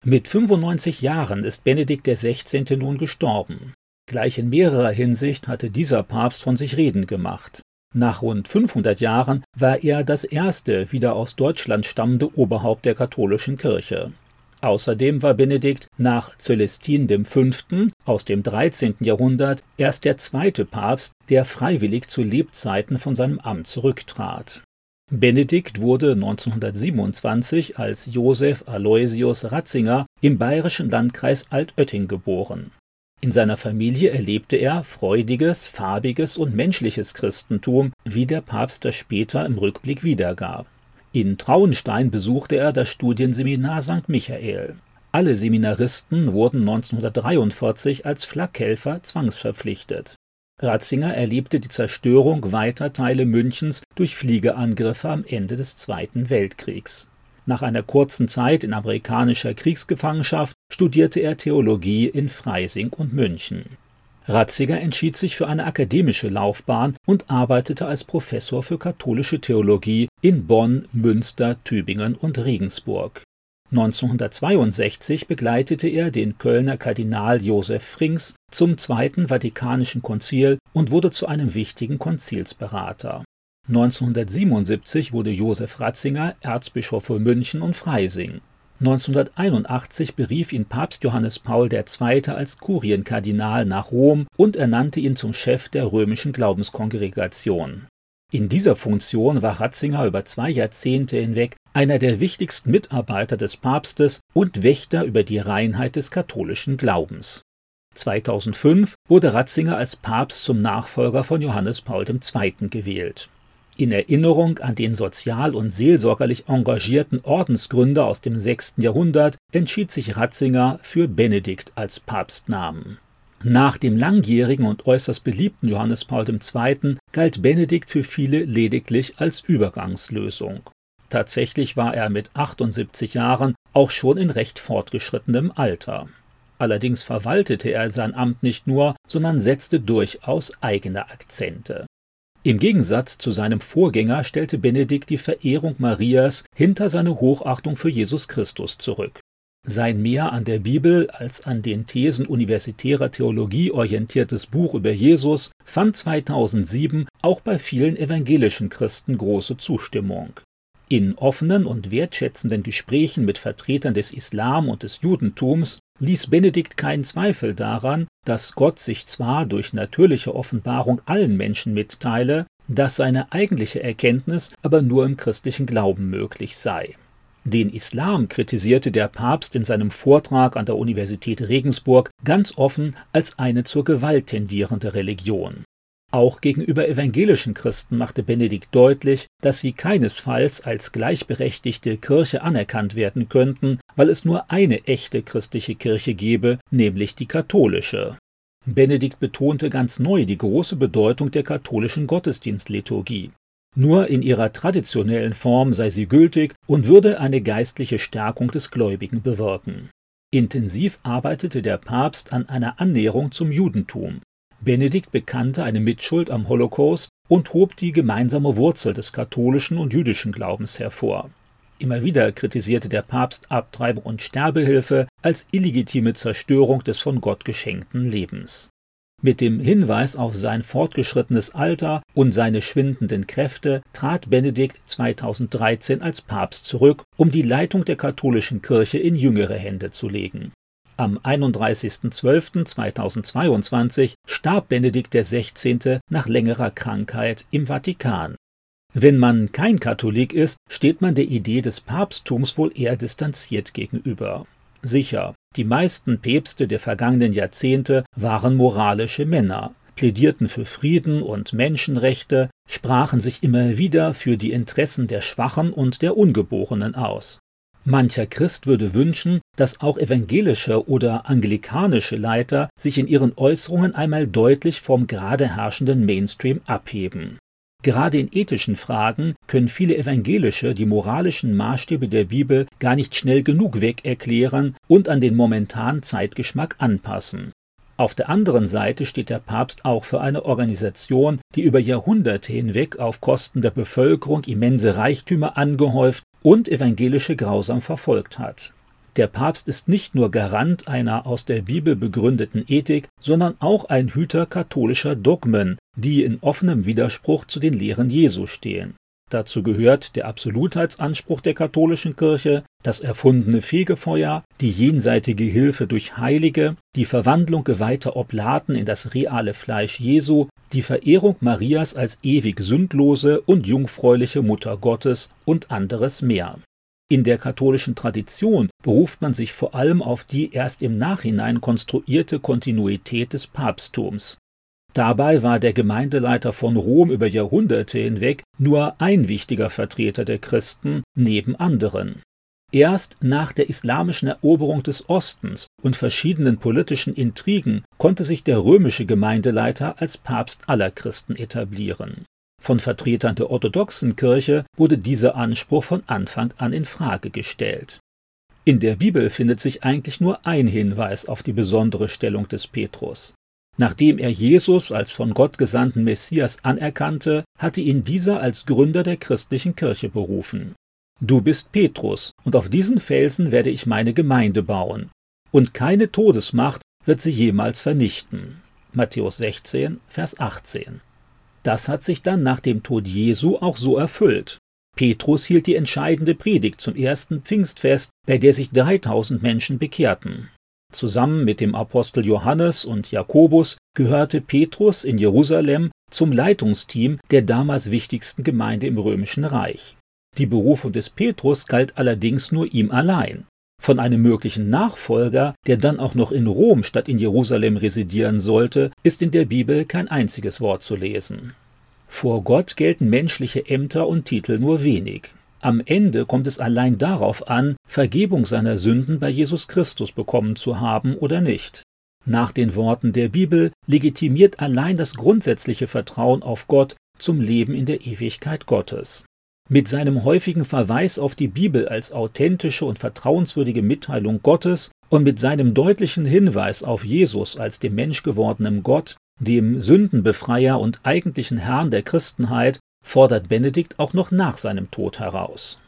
Mit 95 Jahren ist Benedikt XVI. Nun gestorben. Gleich in mehrerer Hinsicht hatte dieser Papst von sich reden gemacht. Nach rund 500 Jahren war er das erste wieder aus Deutschland stammende Oberhaupt der katholischen Kirche. Außerdem war Benedikt nach Cölestin V. aus dem 13. Jahrhundert erst der zweite Papst, der freiwillig zu Lebzeiten von seinem Amt zurücktrat. Benedikt wurde 1927 als Josef Aloysius Ratzinger im bayerischen Landkreis Altötting geboren. In seiner Familie erlebte er freudiges, farbiges und menschliches Christentum, wie der Papst das später im Rückblick wiedergab. In Traunstein besuchte er das Studienseminar St. Michael. Alle Seminaristen wurden 1943 als Flakhelfer zwangsverpflichtet. Ratzinger erlebte die Zerstörung weiter Teile Münchens durch Fliegerangriffe am Ende des Zweiten Weltkriegs. Nach einer kurzen Zeit in amerikanischer Kriegsgefangenschaft studierte er Theologie in Freising und München. Ratzinger entschied sich für eine akademische Laufbahn und arbeitete als Professor für katholische Theologie in Bonn, Münster, Tübingen und Regensburg. 1962 begleitete er den Kölner Kardinal Josef Frings zum Zweiten Vatikanischen Konzil und wurde zu einem wichtigen Konzilsberater. 1977 wurde Josef Ratzinger Erzbischof für München und Freising. 1981 berief ihn Papst Johannes Paul II. Als Kurienkardinal nach Rom und ernannte ihn zum Chef der römischen Glaubenskongregation. In dieser Funktion war Ratzinger über 2 Jahrzehnte hinweg einer der wichtigsten Mitarbeiter des Papstes und Wächter über die Reinheit des katholischen Glaubens. 2005 wurde Ratzinger als Papst zum Nachfolger von Johannes Paul II. Gewählt. In Erinnerung an den sozial und seelsorgerlich engagierten Ordensgründer aus dem 6. Jahrhundert entschied sich Ratzinger für Benedikt als Papstnamen. Nach dem langjährigen und äußerst beliebten Johannes Paul II. Galt Benedikt für viele lediglich als Übergangslösung. Tatsächlich war er mit 78 Jahren auch schon in recht fortgeschrittenem Alter. Allerdings verwaltete er sein Amt nicht nur, sondern setzte durchaus eigene Akzente. Im Gegensatz zu seinem Vorgänger stellte Benedikt die Verehrung Marias hinter seine Hochachtung für Jesus Christus zurück. Sein mehr an der Bibel als an den Thesen universitärer Theologie orientiertes Buch über Jesus fand 2007 auch bei vielen evangelischen Christen große Zustimmung. In offenen und wertschätzenden Gesprächen mit Vertretern des Islam und des Judentums ließ Benedikt keinen Zweifel daran, dass Gott sich zwar durch natürliche Offenbarung allen Menschen mitteile, dass seine eigentliche Erkenntnis aber nur im christlichen Glauben möglich sei. Den Islam kritisierte der Papst in seinem Vortrag an der Universität Regensburg ganz offen als eine zur Gewalt tendierende Religion. Auch gegenüber evangelischen Christen machte Benedikt deutlich, dass sie keinesfalls als gleichberechtigte Kirche anerkannt werden könnten, weil es nur eine echte christliche Kirche gebe, nämlich die katholische. Benedikt betonte ganz neu die große Bedeutung der katholischen Gottesdienstliturgie. Nur in ihrer traditionellen Form sei sie gültig und würde eine geistliche Stärkung des Gläubigen bewirken. Intensiv arbeitete der Papst an einer Annäherung zum Judentum. Benedikt bekannte eine Mitschuld am Holocaust und hob die gemeinsame Wurzel des katholischen und jüdischen Glaubens hervor. Immer wieder kritisierte der Papst Abtreibung und Sterbehilfe als illegitime Zerstörung des von Gott geschenkten Lebens. Mit dem Hinweis auf sein fortgeschrittenes Alter und seine schwindenden Kräfte trat Benedikt 2013 als Papst zurück, um die Leitung der katholischen Kirche in jüngere Hände zu legen. Am 31.12.2022 starb Benedikt XVI. Nach längerer Krankheit im Vatikan. Wenn man kein Katholik ist, steht man der Idee des Papsttums wohl eher distanziert gegenüber. Sicher, die meisten Päpste der vergangenen Jahrzehnte waren moralische Männer, plädierten für Frieden und Menschenrechte, sprachen sich immer wieder für die Interessen der Schwachen und der Ungeborenen aus. Mancher Christ würde wünschen, dass auch evangelische oder anglikanische Leiter sich in ihren Äußerungen einmal deutlich vom gerade herrschenden Mainstream abheben. Gerade in ethischen Fragen können viele Evangelische die moralischen Maßstäbe der Bibel gar nicht schnell genug weg erklären und an den momentanen Zeitgeschmack anpassen. Auf der anderen Seite steht der Papst auch für eine Organisation, die über Jahrhunderte hinweg auf Kosten der Bevölkerung immense Reichtümer angehäuft und Evangelische grausam verfolgt hat. Der Papst ist nicht nur Garant einer aus der Bibel begründeten Ethik, sondern auch ein Hüter katholischer Dogmen, die in offenem Widerspruch zu den Lehren Jesu stehen. Dazu gehört der Absolutheitsanspruch der katholischen Kirche, das erfundene Fegefeuer, die jenseitige Hilfe durch Heilige, die Verwandlung geweihter Oblaten in das reale Fleisch Jesu, die Verehrung Marias als ewig sündlose und jungfräuliche Mutter Gottes und anderes mehr. In der katholischen Tradition beruft man sich vor allem auf die erst im Nachhinein konstruierte Kontinuität des Papsttums. Dabei war der Gemeindeleiter von Rom über Jahrhunderte hinweg nur ein wichtiger Vertreter der Christen neben anderen. Erst nach der islamischen Eroberung des Ostens und verschiedenen politischen Intrigen konnte sich der römische Gemeindeleiter als Papst aller Christen etablieren. Von Vertretern der orthodoxen Kirche wurde dieser Anspruch von Anfang an in Frage gestellt. In der Bibel findet sich eigentlich nur ein Hinweis auf die besondere Stellung des Petrus. Nachdem er Jesus als von Gott gesandten Messias anerkannte, hatte ihn dieser als Gründer der christlichen Kirche berufen. Du bist Petrus, und auf diesen Felsen werde ich meine Gemeinde bauen, und keine Todesmacht wird sie jemals vernichten. Matthäus 16, Vers 18. Das hat sich dann nach dem Tod Jesu auch so erfüllt. Petrus hielt die entscheidende Predigt zum ersten Pfingstfest, bei der sich 3000 Menschen bekehrten. Zusammen mit dem Apostel Johannes und Jakobus gehörte Petrus in Jerusalem zum Leitungsteam der damals wichtigsten Gemeinde im Römischen Reich. Die Berufung des Petrus galt allerdings nur ihm allein. Von einem möglichen Nachfolger, der dann auch noch in Rom statt in Jerusalem residieren sollte, ist in der Bibel kein einziges Wort zu lesen. Vor Gott gelten menschliche Ämter und Titel nur wenig. Am Ende kommt es allein darauf an, Vergebung seiner Sünden bei Jesus Christus bekommen zu haben oder nicht. Nach den Worten der Bibel legitimiert allein das grundsätzliche Vertrauen auf Gott zum Leben in der Ewigkeit Gottes. Mit seinem häufigen Verweis auf die Bibel als authentische und vertrauenswürdige Mitteilung Gottes und mit seinem deutlichen Hinweis auf Jesus als dem menschgewordenen Gott, dem Sündenbefreier und eigentlichen Herrn der Christenheit, fordert Benedikt auch noch nach seinem Tod heraus.